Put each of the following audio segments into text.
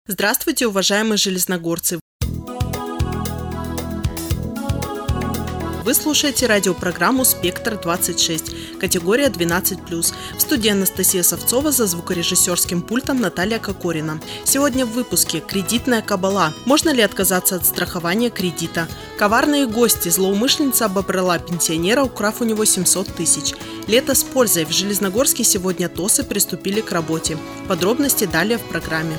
Здравствуйте, уважаемые железногорцы! Вы слушаете радиопрограмму «Спектр-26», категория 12+. В студии Анастасия Савцова, за звукорежиссерским пультом Наталья Кокорина. Сегодня в выпуске «Кредитная кабала». Можно ли отказаться от страхования кредита? Коварные гости. Злоумышленница обобрала пенсионера, украв у него 700 тысяч. Лето с пользой. В Железногорске сегодня ТОСы приступили к работе. Подробности далее в программе.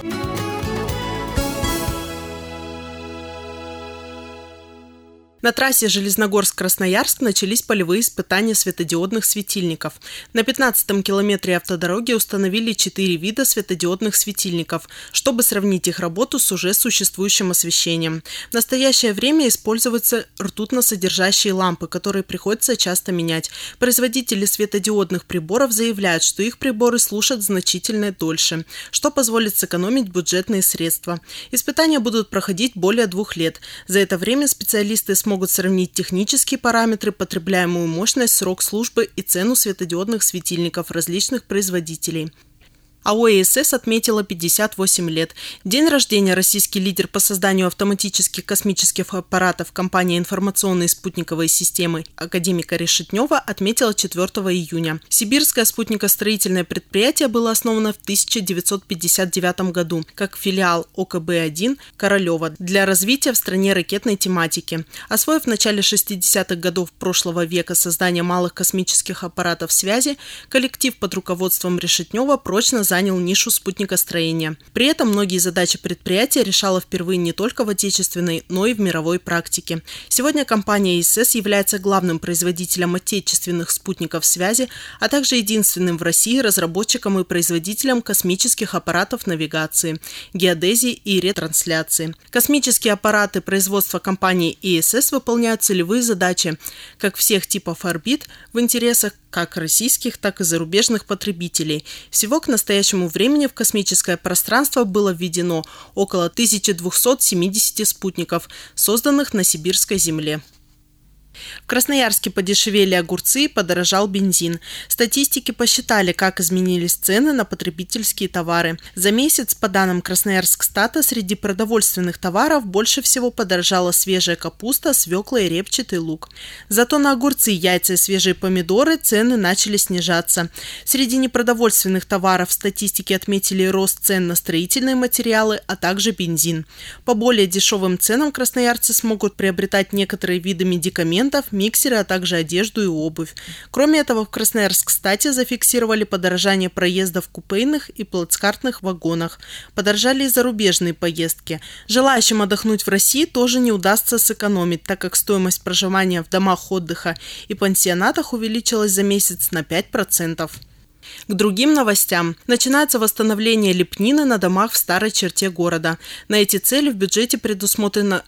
На трассе Железногорск-Красноярск начались полевые испытания светодиодных светильников. На 15-м километре автодороги установили 4 вида светодиодных светильников, чтобы сравнить их работу с уже существующим освещением. В настоящее время используются ртутно-содержащие лампы, которые приходится часто менять. Производители светодиодных приборов заявляют, что их приборы служат значительно дольше, что позволит сэкономить бюджетные средства. Испытания будут проходить более 2 лет. За это время специалисты смогут сравнить технические параметры, потребляемую мощность, срок службы и цену светодиодных светильников различных производителей. АО ИСС отметила 58 лет. День рождения российский лидер по созданию автоматических космических аппаратов компания информационной спутниковой системы академика Решетнева отметила 4 июня. Сибирское спутникостроительное предприятие было основано в 1959 году как филиал ОКБ-1 Королева для развития в стране ракетной тематики. Освоив в начале 60-х годов прошлого века создание малых космических аппаратов связи, коллектив под руководством Решетнева прочно занял нишу спутникостроения. При этом многие задачи предприятия решало впервые не только в отечественной, но и в мировой практике. Сегодня компания ИСС является главным производителем отечественных спутников связи, а также единственным в России разработчиком и производителем космических аппаратов навигации, геодезии и ретрансляции. Космические аппараты производства компании ИСС выполняют целевые задачи как всех типов орбит в интересах как российских, так и зарубежных потребителей. Всего к настоящему времени в космическое пространство было введено около 1270 спутников, созданных на сибирской земле. В Красноярске подешевели огурцы и подорожал бензин. Статистики посчитали, как изменились цены на потребительские товары. За месяц, по данным Красноярскстата, среди продовольственных товаров больше всего подорожала свежая капуста, свекла и репчатый лук. Зато на огурцы, яйца и свежие помидоры цены начали снижаться. Среди непродовольственных товаров в статистике отметили рост цен на строительные материалы, а также бензин. По более дешевым ценам красноярцы смогут приобретать некоторые виды медикаментов, миксеры, а также одежду и обувь. Кроме этого, в Красноярскстате зафиксировали подорожание проездов в купейных и плацкартных вагонах. Подорожали и зарубежные поездки. Желающим отдохнуть в России тоже не удастся сэкономить, так как стоимость проживания в домах отдыха и пансионатах увеличилась за месяц на 5%. К другим новостям. Начинается восстановление лепнины на домах в старой черте города. На эти цели в бюджете предусмотрено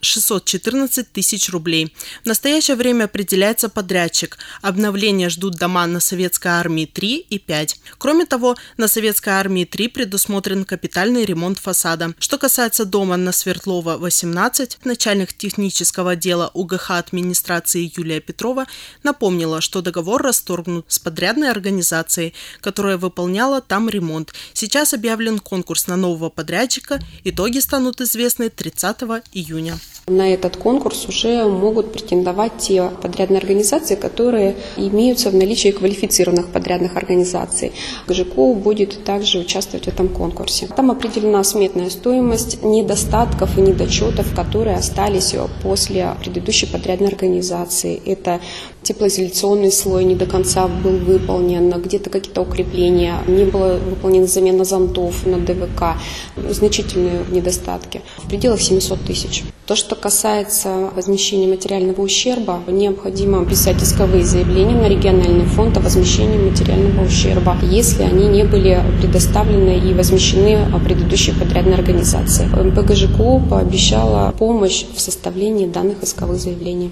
614 тысяч рублей. В настоящее время определяется подрядчик. Обновления ждут дома на Советской армии 3 и 5. Кроме того, на Советской армии 3 предусмотрен капитальный ремонт фасада. Что касается дома на Свердлова 18, начальник технического отдела УГХ администрации Юлия Петрова напомнила, что договор расторгнут с подрядной организацией, которая выполняла там ремонт. Сейчас объявлен конкурс на нового подрядчика. Итоги станут известны 30 июня. На этот конкурс уже могут претендовать те подрядные организации, которые имеются в наличии квалифицированных подрядных организаций. ГЖКО будет также участвовать в этом конкурсе. Там определена сметная стоимость недостатков и недочетов, которые остались после предыдущей подрядной организации. Это теплоизоляционный слой не до конца был выполнен, где-то какие-то укрепления, не была выполнена замена зонтов на ДВК, значительные недостатки, в пределах 700 тысяч. То, что касается возмещения материального ущерба, необходимо писать исковые заявления на региональный фонд о возмещении материального ущерба, если они не были предоставлены и возмещены предыдущей подрядной организацией. МПГЖКО пообещала помощь в составлении данных исковых заявлений.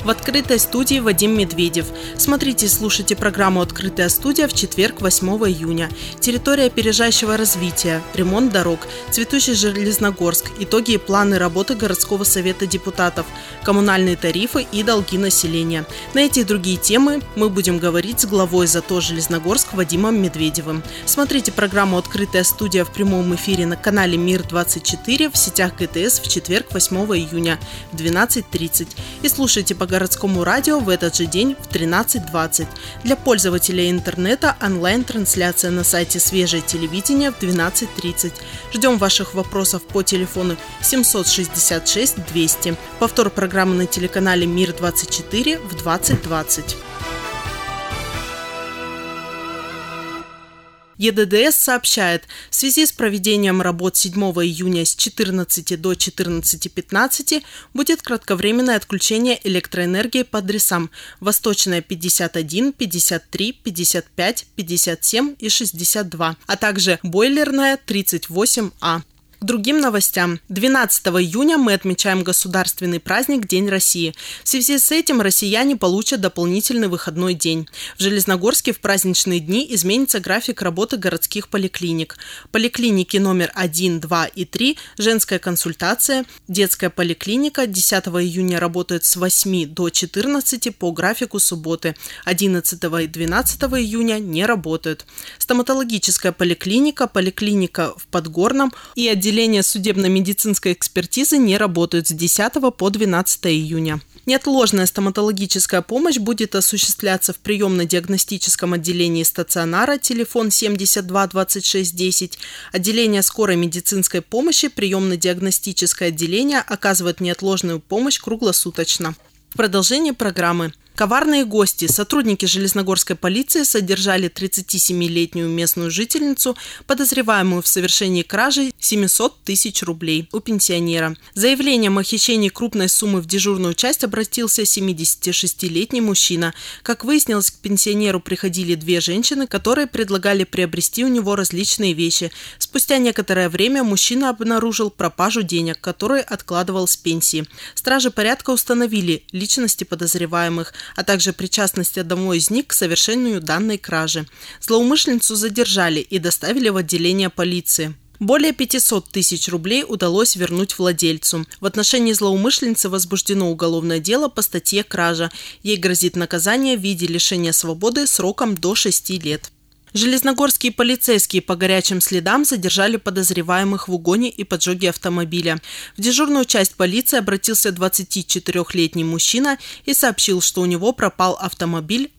В открытой студии Вадим Медведев. Смотрите и слушайте программу «Открытая студия» в четверг, 8 июня. Территория опережающего развития, ремонт дорог, цветущий Железногорск, итоги и планы работы городского совета депутатов, коммунальные тарифы и долги населения. На эти и другие темы мы будем говорить с главой ЗАТО Железногорск Вадимом Медведевым. Смотрите программу «Открытая студия» в прямом эфире на канале Мир-24 в сетях ГТС в четверг, 8 июня в 12:30 и слушайте по городскому радио в этот же день в 13:20. Для пользователей интернета онлайн-трансляция на сайте «Свежее телевидение» в 12:30. Ждем ваших вопросов по телефону 766 200. Повтор программы на телеканале Мир-24 в 20:20. ЕДДС сообщает, в связи с проведением работ 7 июня с 14 до 14:15 будет кратковременное отключение электроэнергии по адресам Восточная 51, 53, 55, 57 и 62, а также Бойлерная 38А. К другим новостям. 12 июня мы отмечаем государственный праздник День России. В связи с этим россияне получат дополнительный выходной день. В Железногорске в праздничные дни изменится график работы городских поликлиник. Поликлиники номер 1, 2 и 3 – женская консультация, детская поликлиника 10 июня работает с 8 до 14 по графику субботы, 11 и 12 июня не работают. Стоматологическая поликлиника, поликлиника в Подгорном и отделение судебно-медицинской экспертизы не работают с 10 по 12 июня. Неотложная стоматологическая помощь будет осуществляться в приемно-диагностическом отделении стационара, телефон 72 26 10. Отделение скорой медицинской помощи, приемно-диагностическое отделение оказывает неотложную помощь круглосуточно. В продолжении программы. Коварные гости. Сотрудники Железногорской полиции содержали 37-летнюю местную жительницу, подозреваемую в совершении кражи 700 тысяч рублей у пенсионера. С заявлением о хищении крупной суммы в дежурную часть обратился 76-летний мужчина. Как выяснилось, к пенсионеру приходили две женщины, которые предлагали приобрести у него различные вещи. Спустя некоторое время мужчина обнаружил пропажу денег, которые откладывал с пенсии. Стражи порядка установили личности подозреваемых, а также причастность одного из них к совершению данной кражи. Злоумышленницу задержали и доставили в отделение полиции. Более 500 тысяч рублей удалось вернуть владельцу. В отношении злоумышленницы возбуждено уголовное дело по статье «Кража». Ей грозит наказание в виде лишения свободы сроком до 6 лет. Железногорские полицейские по горячим следам задержали подозреваемых в угоне и поджоге автомобиля. В дежурную часть полиции обратился 24-летний мужчина и сообщил, что у него пропал автомобиль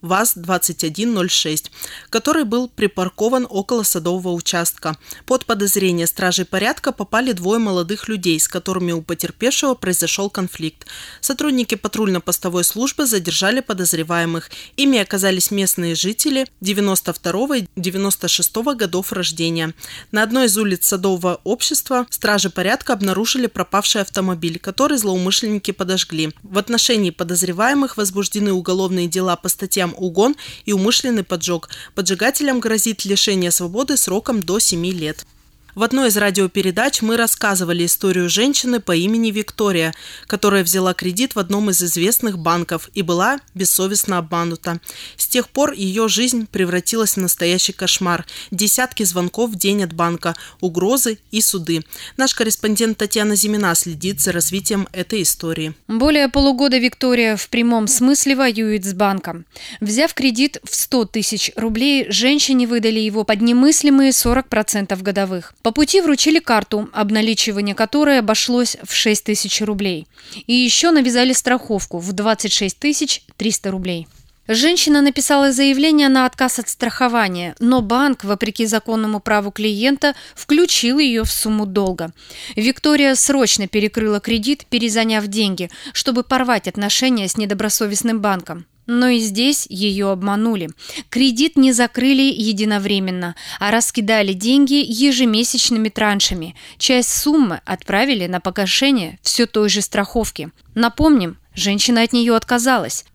ВАЗ-2106, который был припаркован около садового участка. Под подозрение стражей порядка попали двое молодых людей, с которыми у потерпевшего произошел конфликт. Сотрудники патрульно-постовой службы задержали подозреваемых. Ими оказались местные жители 92-го и 96-го годов рождения. На одной из улиц Садового общества стражи порядка обнаружили пропавший автомобиль, который злоумышленники подожгли. В отношении подозреваемых возбуждены уголовные дела по статьям «Угон» и «Умышленный поджог». Поджигателям грозит лишение свободы сроком до 7 лет. В одной из радиопередач мы рассказывали историю женщины по имени Виктория, которая взяла кредит в одном из известных банков и была бессовестно обманута. С тех пор ее жизнь превратилась в настоящий кошмар. Десятки звонков в день от банка, угрозы и суды. Наш корреспондент Татьяна Зимина следит за развитием этой истории. Более полугода Виктория в прямом смысле воюет с банком. Взяв кредит в 100 тысяч рублей, женщине выдали его под немыслимые 40% годовых. По пути вручили карту, обналичивание которой обошлось в 6 тысяч рублей. И еще навязали страховку в 26 300 рублей. Женщина написала заявление на отказ от страхования, но банк, вопреки законному праву клиента, включил ее в сумму долга. Виктория срочно перекрыла кредит, перезаняв деньги, чтобы порвать отношения с недобросовестным банком. Но и здесь ее обманули. Кредит не закрыли единовременно, а раскидали деньги ежемесячными траншами. Часть суммы отправили на погашение все той же страховки. Напомним, женщина от нее отказалась.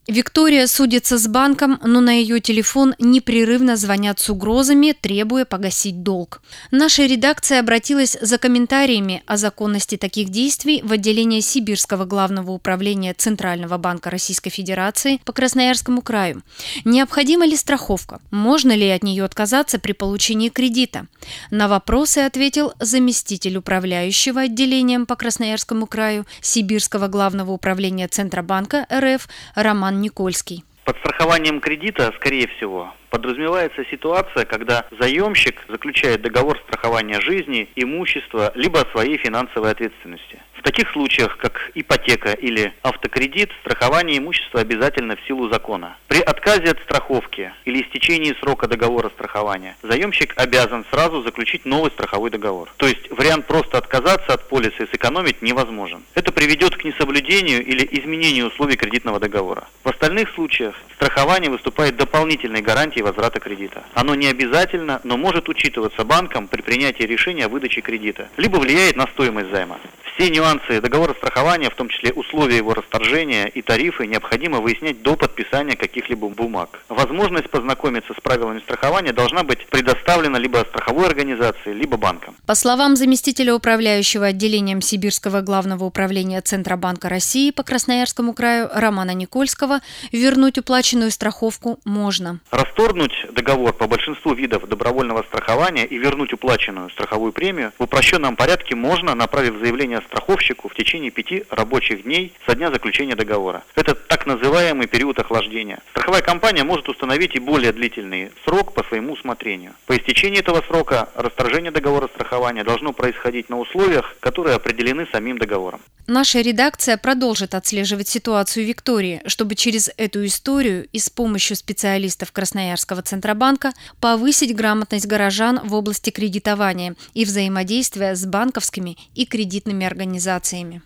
Виктория судится с банком, но на ее телефон непрерывно звонят с угрозами, требуя погасить долг. Наша редакция обратилась за комментариями о законности таких действий в отделение Сибирского главного управления Центрального банка Российской Федерации по Красноярскому краю. Необходима ли страховка? Можно ли от нее отказаться при получении кредита? На вопросы ответил заместитель управляющего отделением по Красноярскому краю Сибирского главного управления Центробанка РФ Роман Никольский. Под страхованием кредита, скорее всего, подразумевается ситуация, когда заемщик заключает договор страхования жизни, имущества, либо своей финансовой ответственности. В таких случаях, как ипотека или автокредит, страхование имущества обязательно в силу закона. При отказе от страховки или истечении срока договора страхования заемщик обязан сразу заключить новый страховой договор. То есть вариант просто отказаться от полиса и сэкономить невозможен. Это приведет к несоблюдению или изменению условий кредитного договора. В остальных случаях страхование выступает дополнительной гарантией возврата кредита. Оно не обязательно, но может учитываться банком при принятии решения о выдаче кредита, либо влияет на стоимость займа. Все нюансы договора страхования, в том числе условия его расторжения и тарифы, необходимо выяснять до подписания каких-либо бумаг. Возможность познакомиться с правилами страхования должна быть предоставлена либо страховой организацией, либо банком. По словам заместителя управляющего отделением Сибирского главного управления Центробанка России по Красноярскому краю Романа Никольского, вернуть уплаченную страховку можно. Расторгнуть договор по большинству видов добровольного страхования и вернуть уплаченную страховую премию в упрощенном порядке можно, направив заявление страховщику в течение 5 рабочих дней со дня заключения договора. Это так называемый период охлаждения. Страховая компания может установить и более длительный срок по своему усмотрению. По истечении этого срока расторжение договора страхования должно происходить на условиях, которые определены самим договором. Наша редакция продолжит отслеживать ситуацию Виктории, чтобы через эту историю и с помощью специалистов Красноярского Центробанка повысить грамотность горожан в области кредитования и взаимодействия с банковскими и кредитными организациями.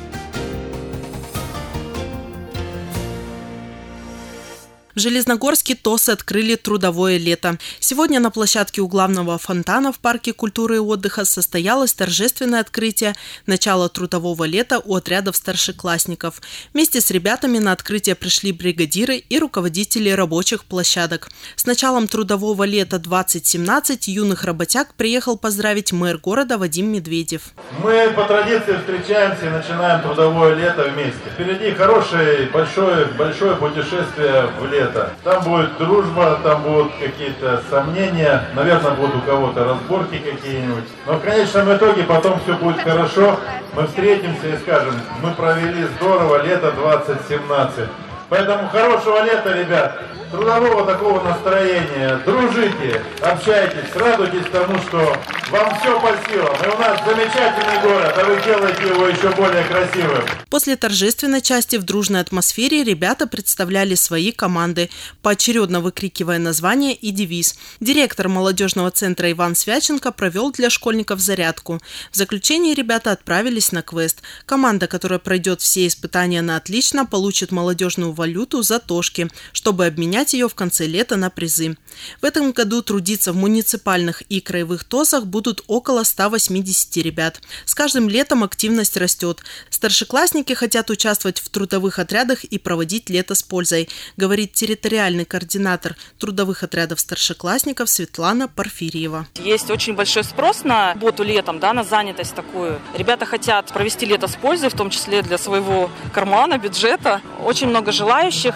В Железногорске ТОСы открыли трудовое лето. Сегодня на площадке у главного фонтана в парке культуры и отдыха состоялось торжественное открытие начала трудового лета у отрядов старшеклассников. Вместе с ребятами на открытие пришли бригадиры и руководители рабочих площадок. С началом трудового лета 2017 юных работяг приехал поздравить мэр города Вадим Медведев. Мы по традиции встречаемся и начинаем трудовое лето вместе. Впереди хорошее, большое путешествие в лето. Там будет дружба, там будут какие-то сомнения, наверное, будут у кого-то разборки какие-нибудь. Но в конечном итоге потом все будет хорошо. Мы встретимся и скажем, мы провели здорово лето 2017. Поэтому хорошего лета, ребят, трудового такого настроения. Дружите, общайтесь, радуйтесь тому, что вам все по силам. И у нас замечательный город, а вы делаете его еще более красивым. После торжественной части в дружной атмосфере ребята представляли свои команды, поочередно выкрикивая название и девиз. Директор молодежного центра Иван Свяченко провел для школьников зарядку. В заключение ребята отправились на квест. Команда, которая пройдет все испытания на отлично, получит молодежную валюту «Затошки», чтобы обменять ее в конце лета на призы. В этом году трудиться в муниципальных и краевых ТОСах будут около 180 ребят. С каждым летом активность растет. Старшеклассники хотят участвовать в трудовых отрядах и проводить лето с пользой, говорит территориальный координатор трудовых отрядов старшеклассников Светлана Порфирьева. Есть очень большой спрос на работу летом, на занятость такую. Ребята хотят провести лето с пользой, в том числе для своего кармана, бюджета. Очень много желающих.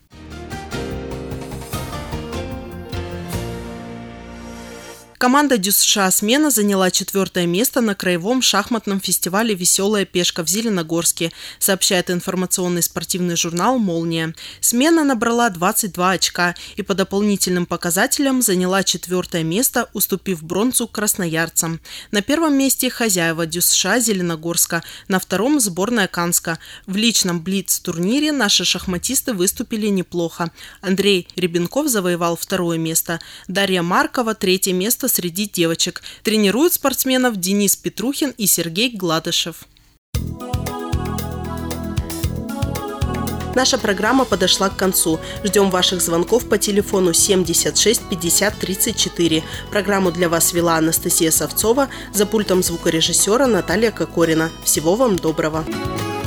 Команда ДЮСШ «Смена» заняла 4-е место на краевом шахматном фестивале «Веселая пешка» в Зеленогорске, сообщает информационный спортивный журнал «Молния». «Смена» набрала 22 очка и по дополнительным показателям заняла 4-е место, уступив бронзу красноярцам. На 1-м месте хозяева ДЮСШ Зеленогорска, на 2-м сборная Канска. В личном блиц-турнире наши шахматисты выступили неплохо. Андрей Ребенков завоевал 2-е место, Дарья Маркова – 3-е место среди девочек. Тренируют спортсменов Денис Петрухин и Сергей Гладышев. Наша программа подошла к концу. Ждем ваших звонков по телефону 76 50 34. Программу для вас вела Анастасия Савцова, за пультом звукорежиссера Наталья Кокорина. Всего вам доброго.